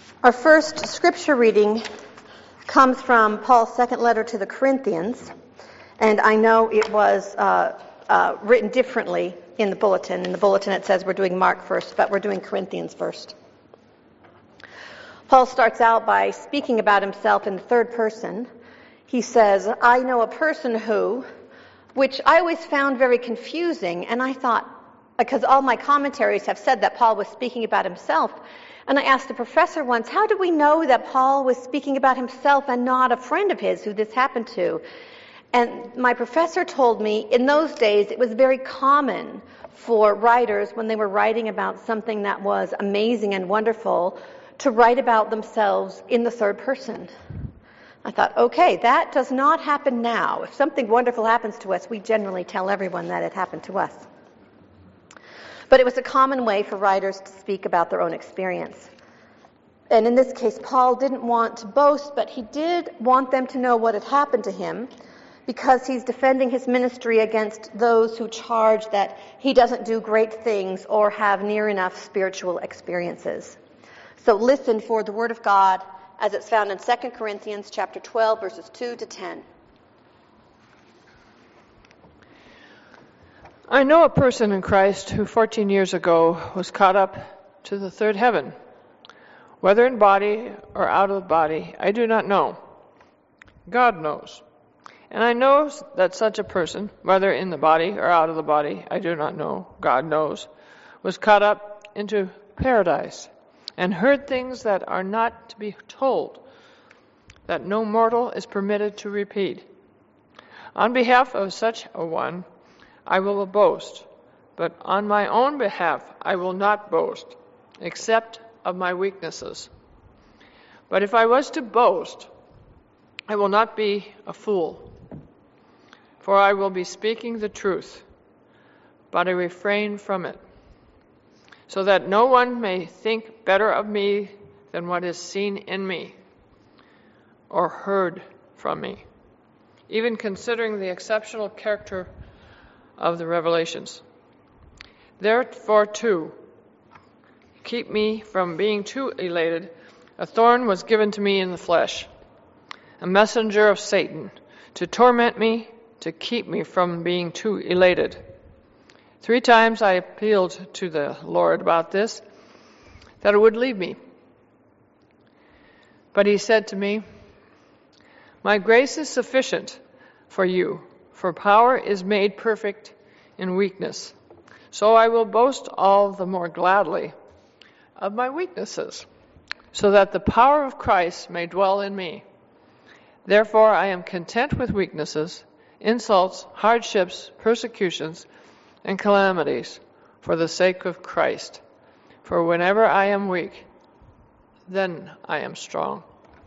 Our first scripture reading comes from Paul's second letter to the Corinthians, and I know it was written differently in the bulletin. In the bulletin it says we're doing Mark first, but we're doing Corinthians first. Paul starts out by speaking about himself in the third person. He says, I know a person who, which I always found very confusing, and I thought, because all my commentaries have said that Paul was speaking about himself, and I asked a professor once, how do we know that Paul was speaking about himself and not a friend of his who this happened to? And my professor told me in those days it was very common for writers, when they were writing about something that was amazing and wonderful, to write about themselves in the third person. I thought, okay, that does not happen now. If something wonderful happens to us, we generally tell everyone that it happened to us. But it was a common way for writers to speak about their own experience. And in this case, Paul didn't want to boast, but he did want them to know what had happened to him, because he's defending his ministry against those who charge that he doesn't do great things or have near enough spiritual experiences. So listen for the word of God as it's found in 2 Corinthians chapter 12, verses 2 to 10. I know a person in Christ who 14 years ago was caught up to the third heaven. Whether in body or out of the body, I do not know. God knows. And I know that such a person, whether in the body or out of the body, I do not know, God knows, was caught up into paradise and heard things that are not to be told, that no mortal is permitted to repeat. On behalf of such a one, I will boast, but on my own behalf I will not boast, except of my weaknesses. But if I was to boast, I will not be a fool, for I will be speaking the truth, but I refrain from it, so that no one may think better of me than what is seen in me or heard from me, even considering the exceptional character of the revelations. Therefore, too, keep me from being too elated. A thorn was given to me in the flesh, a messenger of Satan, to torment me, to keep me from being too elated. 3 times I appealed to the Lord about this, that it would leave me. But he said to me, my grace is sufficient for you, for power is made perfect in weakness. So I will boast all the more gladly of my weaknesses, so that the power of Christ may dwell in me. Therefore I am content with weaknesses, insults, hardships, persecutions, and calamities for the sake of Christ. For whenever I am weak, then I am strong.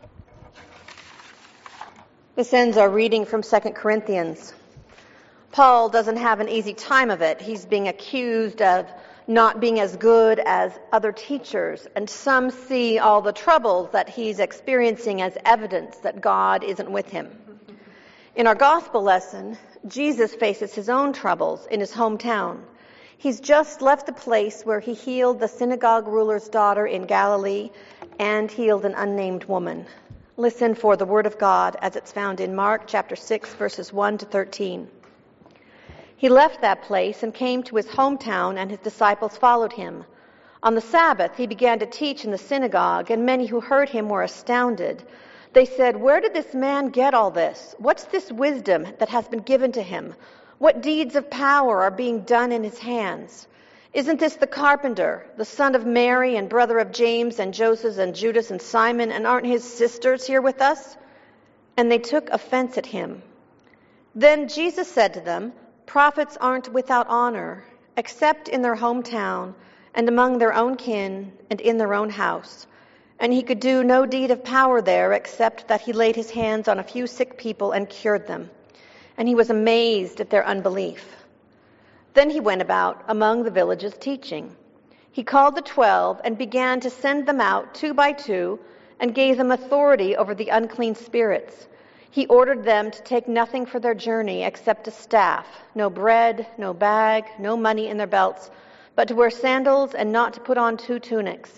This ends our reading from 2 Corinthians. Paul doesn't have an easy time of it. He's being accused of not being as good as other teachers, and some see all the troubles that he's experiencing as evidence that God isn't with him. In our gospel lesson, Jesus faces his own troubles in his hometown. He's just left the place where he healed the synagogue ruler's daughter in Galilee and healed an unnamed woman. Listen for the word of God as it's found in Mark chapter 6, verses 1 to 13. He left that place and came to his hometown, and his disciples followed him. On the Sabbath, he began to teach in the synagogue, and many who heard him were astounded. They said, where did this man get all this? What's this wisdom that has been given to him? What deeds of power are being done in his hands? Isn't this the carpenter, the son of Mary and brother of James and Joseph and Judas and Simon, and aren't his sisters here with us? And they took offense at him. Then Jesus said to them, prophets aren't without honor, except in their hometown and among their own kin and in their own house. And he could do no deed of power there except that he laid his hands on a few sick people and cured them. And he was amazed at their unbelief. Then he went about among the villages teaching. He called the 12 and began to send them out 2 by 2 and gave them authority over the unclean spirits. He ordered them to take nothing for their journey except a staff, no bread, no bag, no money in their belts, but to wear sandals and not to put on 2 tunics.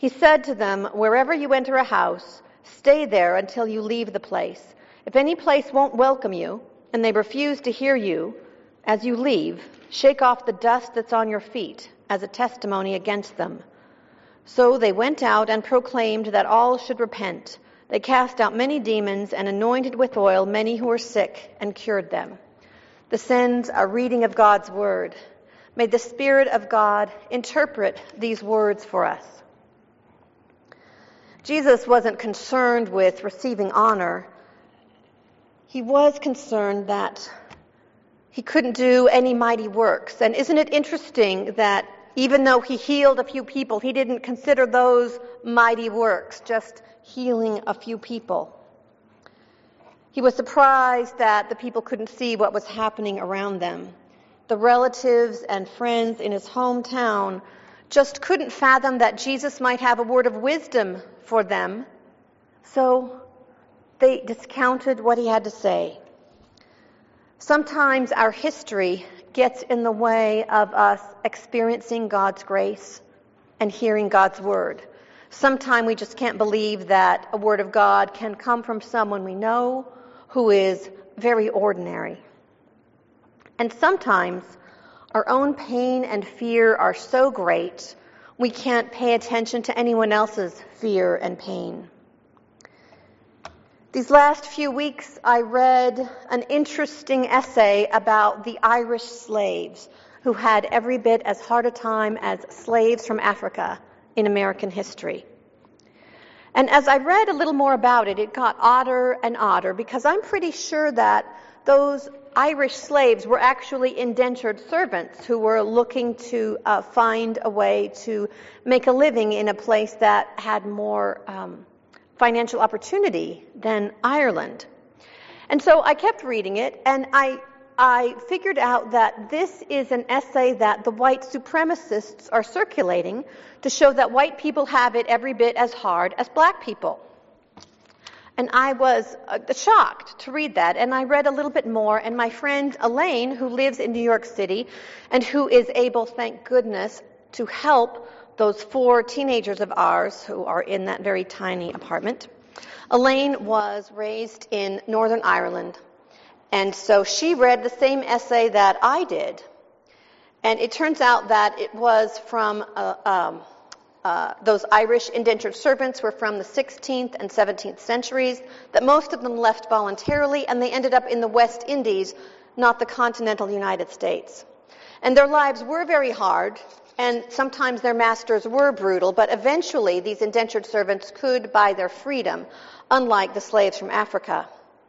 He said to them, "Wherever you enter a house, stay there until you leave the place. If any place won't welcome you, and they refuse to hear you, as you leave, shake off the dust that's on your feet as a testimony against them." So they went out and proclaimed that all should repent. They cast out many demons and anointed with oil many who were sick and cured them. This ends a reading of God's word. May the Spirit of God interpret these words for us. Jesus wasn't concerned with receiving honor. He was concerned that he couldn't do any mighty works. And isn't it interesting that even though he healed a few people, he didn't consider those mighty works, just healing a few people. He was surprised that the people couldn't see what was happening around them. The relatives and friends in his hometown just couldn't fathom that Jesus might have a word of wisdom for them, so they discounted what he had to say. Sometimes our history gets in the way of us experiencing God's grace and hearing God's word. Sometimes we just can't believe that a word of God can come from someone we know who is very ordinary. And sometimes our own pain and fear are so great we can't pay attention to anyone else's fear and pain. These last few weeks, I read an interesting essay about the Irish slaves who had every bit as hard a time as slaves from Africa in American history. And as I read a little more about it, it got odder and odder because I'm pretty sure that those Irish slaves were actually indentured servants who were looking to find a way to make a living in a place that had more financial opportunity than Ireland. And so I kept reading it, and I figured out that this is an essay that the white supremacists are circulating to show that white people have it every bit as hard as black people. And I was shocked to read that, and I read a little bit more, and my friend Elaine, who lives in New York City, and who is able, thank goodness, to help those 4 teenagers of ours who are in that very tiny apartment. Elaine was raised in Northern Ireland, and so she read the same essay that I did. And it turns out that it was from those Irish indentured servants were from the 16th and 17th centuries, that most of them left voluntarily, and they ended up in the West Indies, not the continental United States. And their lives were very hard, and sometimes their masters were brutal, but eventually these indentured servants could buy their freedom, unlike the slaves from Africa.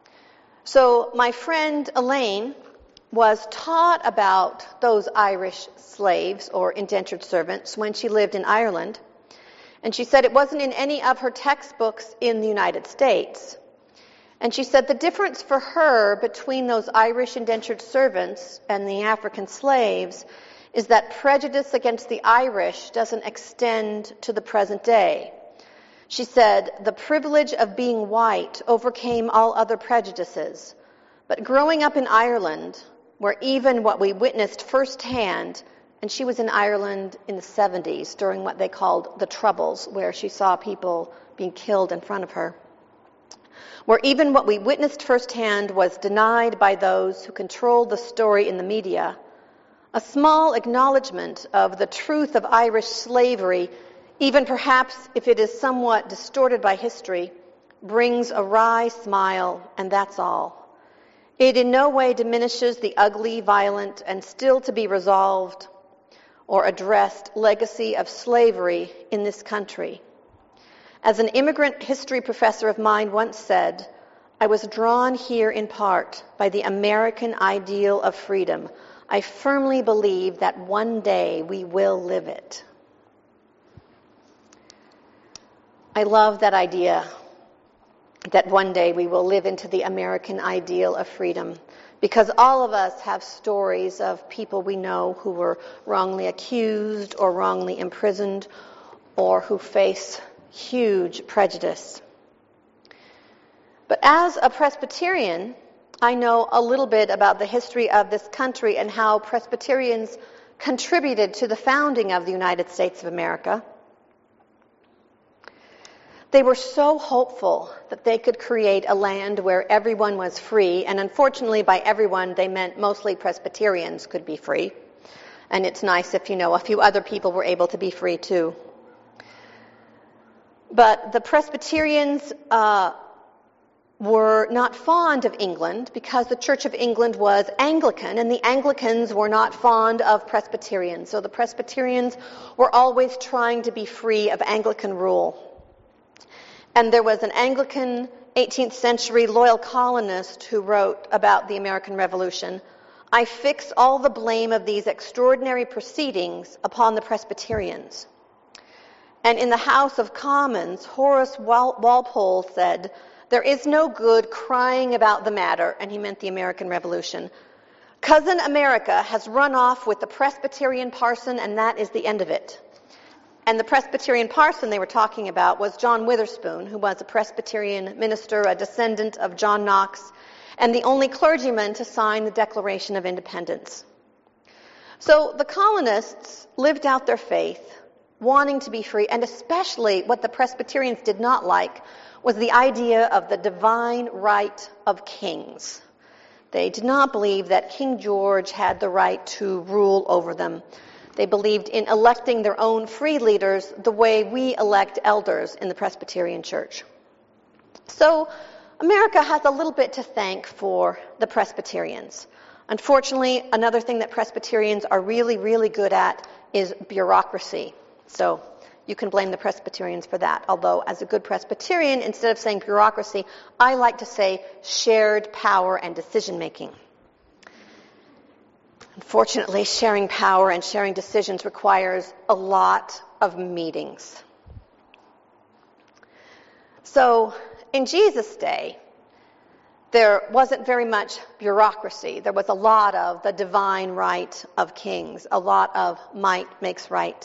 So my friend Elaine was taught about those Irish slaves or indentured servants when she lived in Ireland. And she said it wasn't in any of her textbooks in the United States. And she said the difference for her between those Irish indentured servants and the African slaves is that prejudice against the Irish doesn't extend to the present day. She said the privilege of being white overcame all other prejudices. But growing up in Ireland, where even what we witnessed firsthand, and she was in Ireland in the 70s during what they called the Troubles, where she saw people being killed in front of her, where even what we witnessed firsthand was denied by those who controlled the story in the media, a small acknowledgement of the truth of Irish slavery, even perhaps if it is somewhat distorted by history, brings a wry smile, and that's all. It in no way diminishes the ugly, violent, and still to be resolved or addressed legacy of slavery in this country. As an immigrant history professor of mine once said, I was drawn here in part by the American ideal of freedom. I firmly believe that one day we will live it. I love that idea, that one day we will live into the American ideal of freedom, because all of us have stories of people we know who were wrongly accused or wrongly imprisoned or who face huge prejudice. But as a Presbyterian, I know a little bit about the history of this country and how Presbyterians contributed to the founding of the United States of America. They were so hopeful that they could create a land where everyone was free, and unfortunately by everyone they meant mostly Presbyterians could be free. And it's nice if a few other people were able to be free too. But the Presbyterians were not fond of England because the Church of England was Anglican, and the Anglicans were not fond of Presbyterians. So the Presbyterians were always trying to be free of Anglican rule. And there was an Anglican 18th century loyal colonist who wrote about the American Revolution, "I fix all the blame of these extraordinary proceedings upon the Presbyterians." And in the House of Commons, Horace Walpole said, "There is no good crying about the matter," and he meant the American Revolution. "Cousin America has run off with the Presbyterian parson, and that is the end of it." And the Presbyterian parson they were talking about was John Witherspoon, who was a Presbyterian minister, a descendant of John Knox, and the only clergyman to sign the Declaration of Independence. So the colonists lived out their faith, wanting to be free, and especially what the Presbyterians did not like was the idea of the divine right of kings. They did not believe that King George had the right to rule over them. They believed in electing their own free leaders the way we elect elders in the Presbyterian Church. So America has a little bit to thank for the Presbyterians. Unfortunately, another thing that Presbyterians are really, really good at is bureaucracy. So you can blame the Presbyterians for that. Although, as a good Presbyterian, instead of saying bureaucracy, I like to say shared power and decision-making. Unfortunately, sharing power and sharing decisions requires a lot of meetings. So, in Jesus' day, there wasn't very much bureaucracy. There was a lot of the divine right of kings, a lot of might makes right.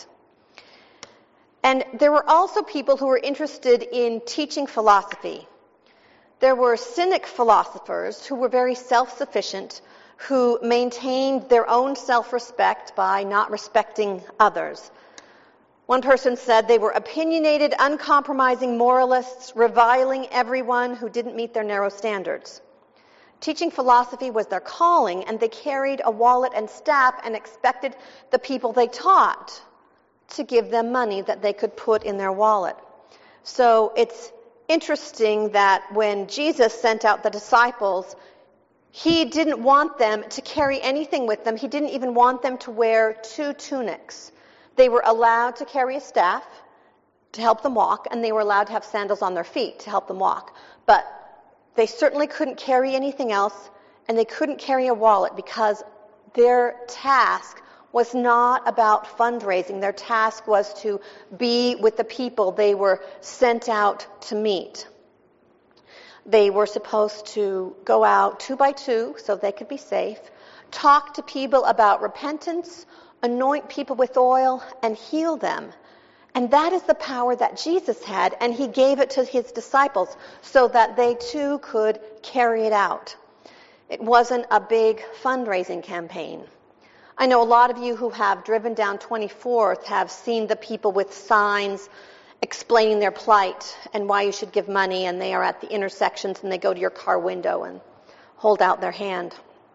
And there were also people who were interested in teaching philosophy. There were cynic philosophers who were very self-sufficient, who maintained their own self-respect by not respecting others. One person said they were opinionated, uncompromising moralists, reviling everyone who didn't meet their narrow standards. Teaching philosophy was their calling, and they carried a wallet and staff and expected the people they taught to give them money that they could put in their wallet. So it's interesting that when Jesus sent out the disciples, he didn't want them to carry anything with them. He didn't even want them to wear 2 tunics. They were allowed to carry a staff to help them walk, and they were allowed to have sandals on their feet to help them walk. But they certainly couldn't carry anything else, and they couldn't carry a wallet because their task was not about fundraising. Their task was to be with the people they were sent out to meet. They were supposed to go out 2 by 2 so they could be safe, talk to people about repentance, anoint people with oil, and heal them. And that is the power that Jesus had, and he gave it to his disciples so that they too could carry it out. It wasn't a big fundraising campaign. I know a lot of you who have driven down 24th have seen the people with signs explaining their plight and why you should give money, and they are at the intersections and they go to your car window and hold out their hand.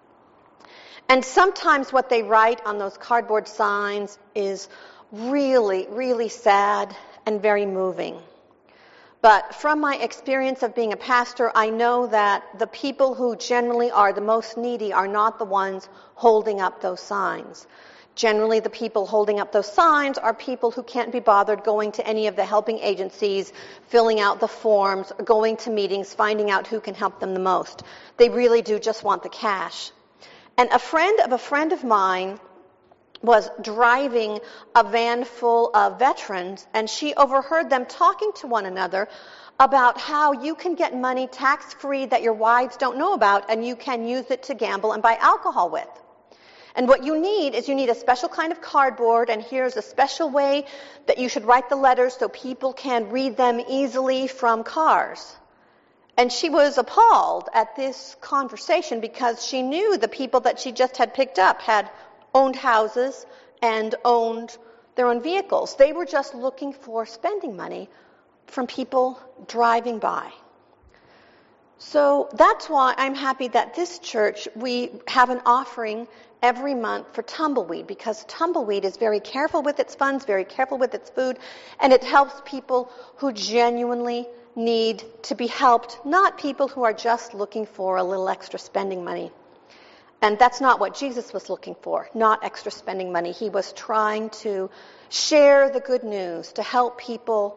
And sometimes what they write on those cardboard signs is really, really sad and very moving. But from my experience of being a pastor, I know that the people who generally are the most needy are not the ones holding up those signs. Generally, the people holding up those signs are people who can't be bothered going to any of the helping agencies, filling out the forms, going to meetings, finding out who can help them the most. They really do just want the cash. And a friend of mine was driving a van full of veterans, and she overheard them talking to one another about how you can get money tax-free that your wives don't know about, and you can use it to gamble and buy alcohol with. And what you need is a special kind of cardboard, and here's a special way that you should write the letters so people can read them easily from cars. And she was appalled at this conversation because she knew the people that she just had picked up had owned houses and owned their own vehicles. They were just looking for spending money from people driving by. So that's why I'm happy that this church, we have an offering every month for Tumbleweed, because Tumbleweed is very careful with its funds, very careful with its food, and it helps people who genuinely need to be helped, not people who are just looking for a little extra spending money. And that's not what Jesus was looking for, not extra spending money. He was trying to share the good news, to help people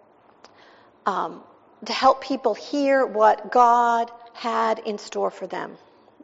hear what God had in store for them.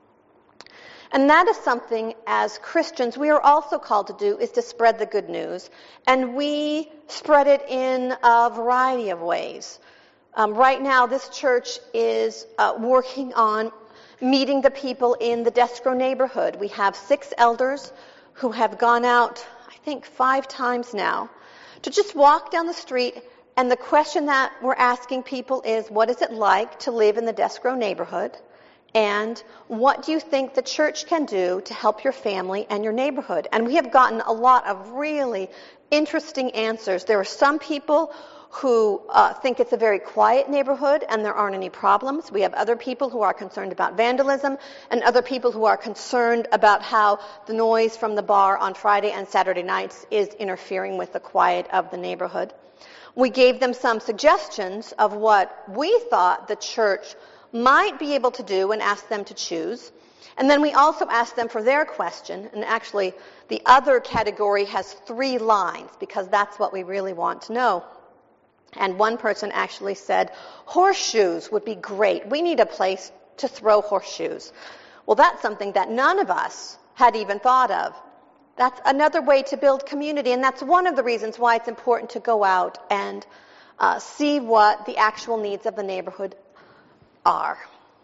And that is something, as Christians, we are also called to do, is to spread the good news. And we spread it in a variety of ways. Right now, this church is working on meeting the people in the Destro neighborhood. We have 6 elders who have gone out, I think 5 times now, to just walk down the street. And the question that we're asking people is, what is it like to live in the Destro neighborhood? And what do you think the church can do to help your family and your neighborhood? And we have gotten a lot of really interesting answers. There are some people who think it's a very quiet neighborhood and there aren't any problems. We have other people who are concerned about vandalism, and other people who are concerned about how the noise from the bar on Friday and Saturday nights is interfering with the quiet of the neighborhood. We gave them some suggestions of what we thought the church might be able to do and asked them to choose. And then we also asked them for their question, and actually the other category has 3 lines because that's what we really want to know. And one person actually said, horseshoes would be great. We need a place to throw horseshoes. Well, that's something that none of us had even thought of. That's another way to build community, and that's one of the reasons why it's important to go out and see what the actual needs of the neighborhood are.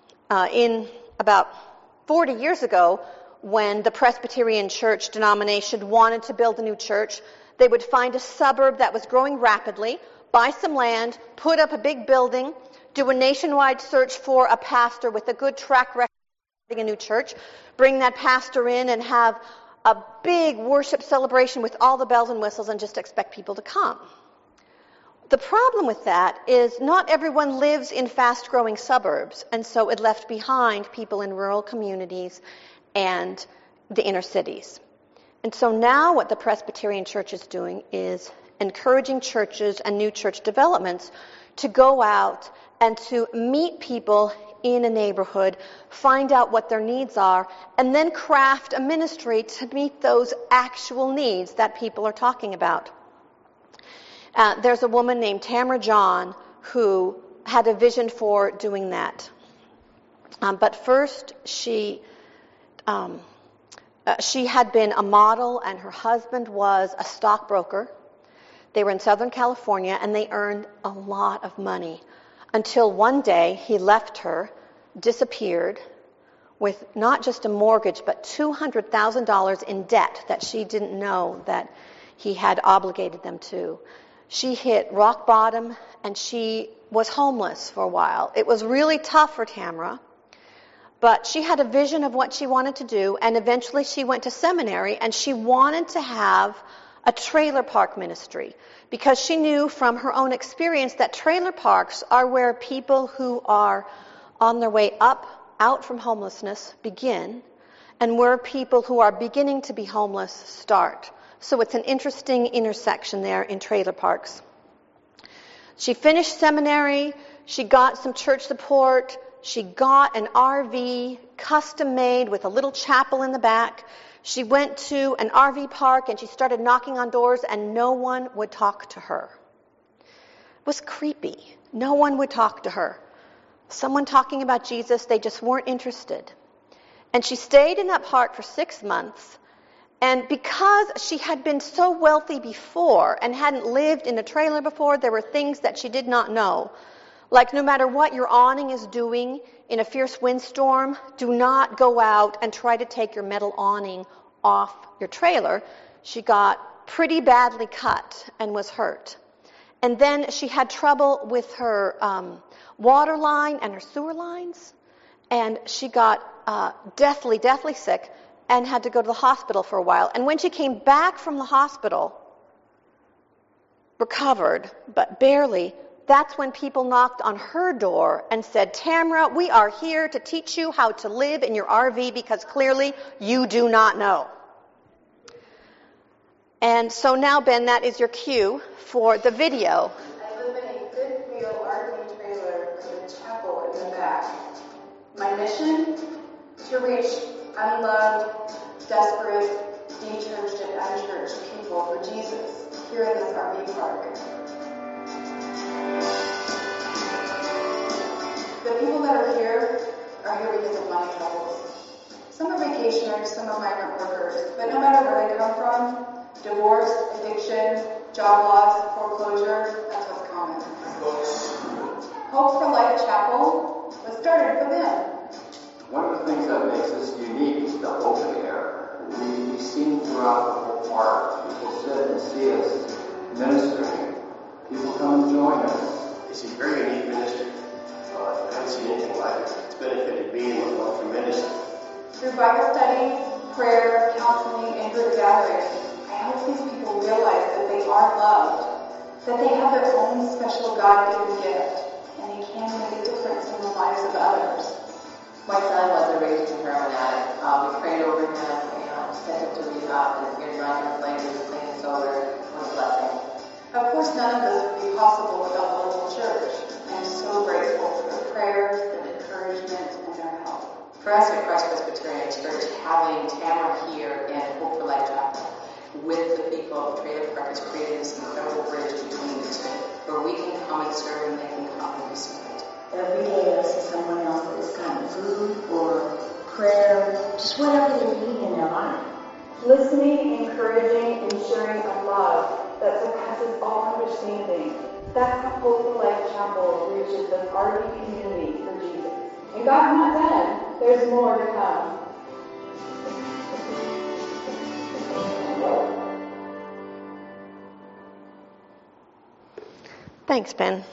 In about 40 years ago, when the Presbyterian church denomination wanted to build a new church, they would find a suburb that was growing rapidly, buy some land, put up a big building, do a nationwide search for a pastor with a good track record of building a new church, bring that pastor in and have a big worship celebration with all the bells and whistles and just expect people to come. The problem with that is not everyone lives in fast-growing suburbs, and so it left behind people in rural communities and the inner cities. And so now what the Presbyterian Church is doing is encouraging churches and new church developments to go out and to meet people in a neighborhood, find out what their needs are, and then craft a ministry to meet those actual needs that people are talking about. There's a woman named Tamara John who had a vision for doing that. But first, she had been a model, and her husband was a stockbroker. They were in Southern California, and they earned a lot of money. Until one day, he left her, disappeared, with not just a mortgage, but $200,000 in debt that she didn't know that he had obligated them to. She hit rock bottom, and she was homeless for a while. It was really tough for Tamara, but she had a vision of what she wanted to do, and eventually she went to seminary, and she wanted to have a trailer park ministry, because she knew from her own experience that trailer parks are where people who are on their way out from homelessness begin, and where people who are beginning to be homeless start. So it's an interesting intersection there in trailer parks. She finished seminary, she got some church support, she got an RV custom made with a little chapel in the back. She went to an RV park and she started knocking on doors, and no one would talk to her. It was creepy. No one would talk to her. Someone talking about Jesus, they just weren't interested. And she stayed in that park for 6 months. And because she had been so wealthy before and hadn't lived in a trailer before, there were things that she did not know. Like, no matter what your awning is doing in a fierce windstorm, do not go out and try to take your metal awning off your trailer. She got pretty badly cut and was hurt. And then she had trouble with her water line and her sewer lines. And she got deathly sick and had to go to the hospital for a while. And when she came back from the hospital, recovered, but barely, that's when people knocked on her door and said, Tamra, we are here to teach you how to live in your RV because clearly you do not know. And so now, Ben, that is your cue for the video. I live in a fifth wheel RV trailer with a chapel in the back. My mission? To reach unloved, desperate, de-churched and unchurched people for Jesus here in this RV park. The people that are here because of money troubles. Some are vacationers, some are migrant workers, but no matter where they come from, divorce, addiction, job loss, foreclosure, that's what's common. Hope for Life Chapel was started for them. One of the things that makes us unique is the open air. We seem throughout the whole park. People sit and see us ministering. People come and join us. It's a very unique ministry. I haven't seen anything like it. It's benefited me and my tremendously. Through Bible studies, prayer, counseling, and group gatherings, I hope these people realize that they are loved, that they have their own special God-given gift, and they can make a difference in the lives of others. My son was a raging heroin addict. We prayed over him and sent him to rehab, and here 9 months later he was clean and sober. What a blessing. Of course, none of this would be possible without the local church. I'm so grateful for their prayers, their encouragement, and their help. For us at Christ Presbyterian Church, having Tamra here and Hope for Life Chapel with the people of the trailer park has created this incredible bridge between the two, where we can come and serve and they can come and receive it. Every day I see someone else that has gotten food or prayer, just whatever they need in their life. Listening, encouraging, and sharing a love that surpasses all understanding. That's how Hope for Life Chapel reaches the RV community for Jesus. And God's not done. There's more to come. Thanks, Ben.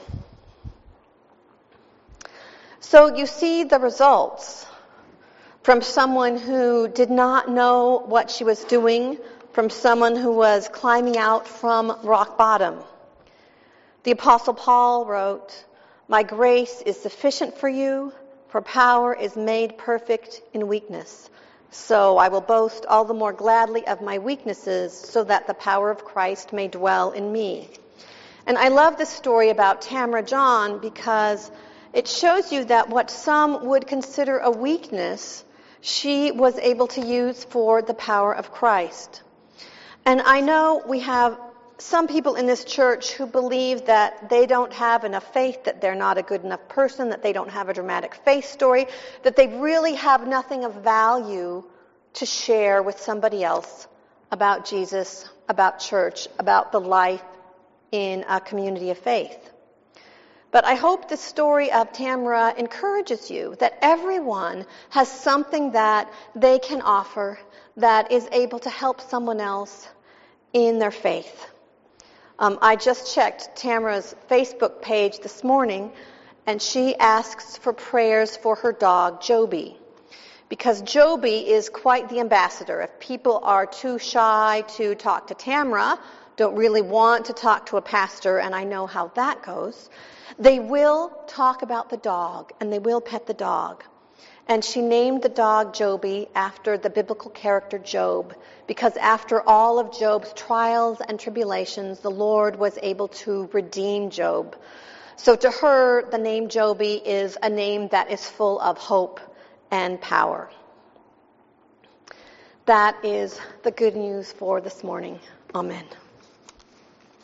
So you see the results from someone who did not know what she was doing, from someone who was climbing out from rock bottom. The Apostle Paul wrote, "My grace is sufficient for you, for power is made perfect in weakness. So I will boast all the more gladly of my weaknesses, so that the power of Christ may dwell in me." And I love this story about Tamra John because it shows you that what some would consider a weakness, she was able to use for the power of Christ. And I know we have some people in this church who believe that they don't have enough faith, that they're not a good enough person, that they don't have a dramatic faith story, that they really have nothing of value to share with somebody else about Jesus, about church, about the life in a community of faith. But I hope the story of Tamra encourages you that everyone has something that they can offer that is able to help someone else in their faith. I just checked Tamra's Facebook page this morning, and she asks for prayers for her dog, Joby, because Joby is quite the ambassador. If people are too shy to talk to Tamra, don't really want to talk to a pastor, and I know how that goes, they will talk about the dog, and they will pet the dog. And she named the dog Joby after the biblical character Job, because after all of Job's trials and tribulations, the Lord was able to redeem Job. So to her, the name Joby is a name that is full of hope and power. That is the good news for this morning. Amen.